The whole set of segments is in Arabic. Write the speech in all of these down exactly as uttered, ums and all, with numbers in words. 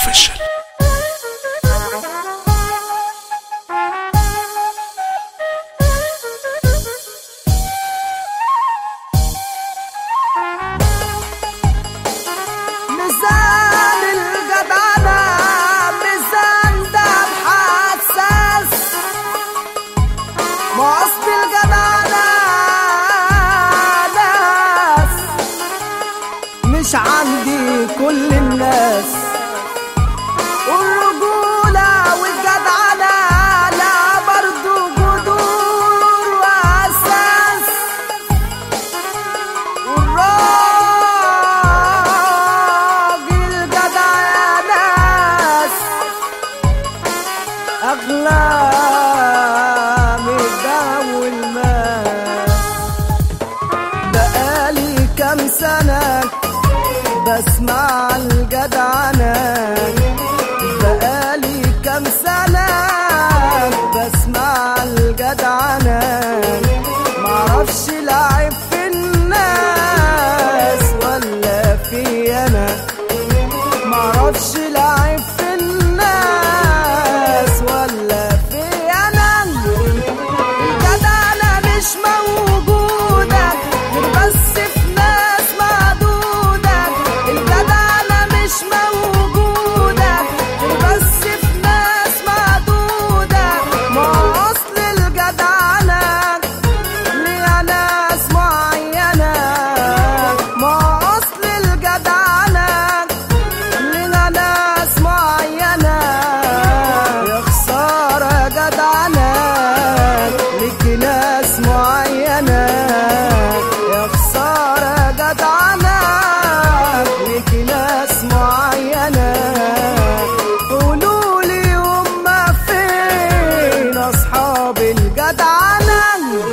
اوفيشال. ميزان الجدعنة ميزان ده بحساس، ما أصل الجدعنة ناس مش عندي كل الناس، والرجولة والجدعنة لا برضو جذور وأساس، والراجل جدع يا ناس أغلى من الدم والمال. بقالي كام سنة بسمع الجدعنة، بقالي كام سنة بسمع الجدعنة، معرفش العيب في الناس ولا في أنا، معرفش العيب في الناس ولا في أنا. الجدعنة مش موجودة غير بس في ناس معدودة، الجدعنة مش موجودة غير بس في ناس معدودة، ما أصل الجدعنة ليها ناس معينة، ما أصل الجدعنة ليها ناس معينة. يا خسارة جدعنة ليك ناس معينة، يا خسارة جدعنة ليك ناس معينة. قولولي هما فين أصحاب الجدعنة؟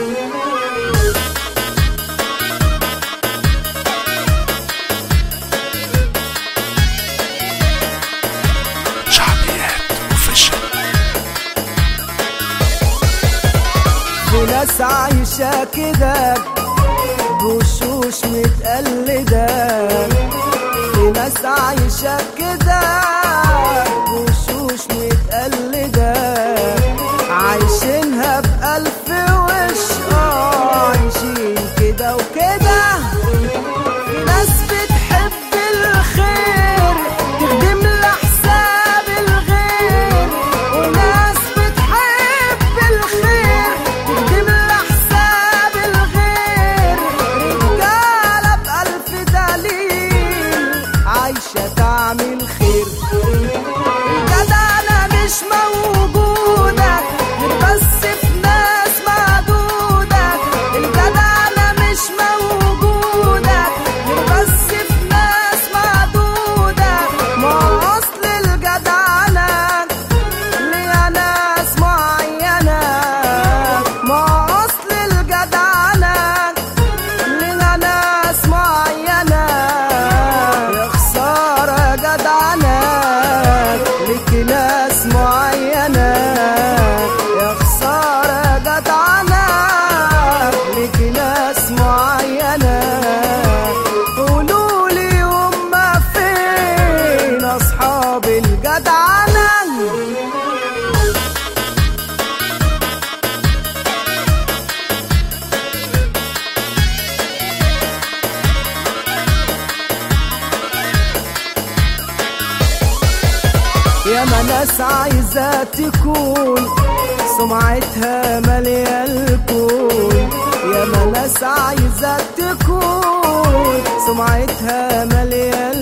شعبيات اوفيشال. في ناس عايشة كده بوشوش متقلدة، في ناس عايشة كده بوشوش متقلدة، عايشينها بألف وش، اه عايشين كده وكده. في ناس بتحب الخير تخدم لحساب الغير، وناس بتحب الخير تخدم لحساب الغير، رجالة بألف دليل عايشة تعمل خير. الجدعنة مش موجودة غير بس في ناس معدودة، الجدعنة مش موجودة غير بس في ناس معدودة، ما أصل الجدعنة ليها ناس معينة، ما أصل الجدعنة ليها ناس معينة. يا خسارة جدعنة ليك ناس معينة، يا خسارة جدعنة ليك ناس معينة. قولولي هما فين أصحاب الجدعنة؟ ياما ناس عايزة تكون سمعتها مالية الكون، ياما ناس عايزة تكون سمعتها مالية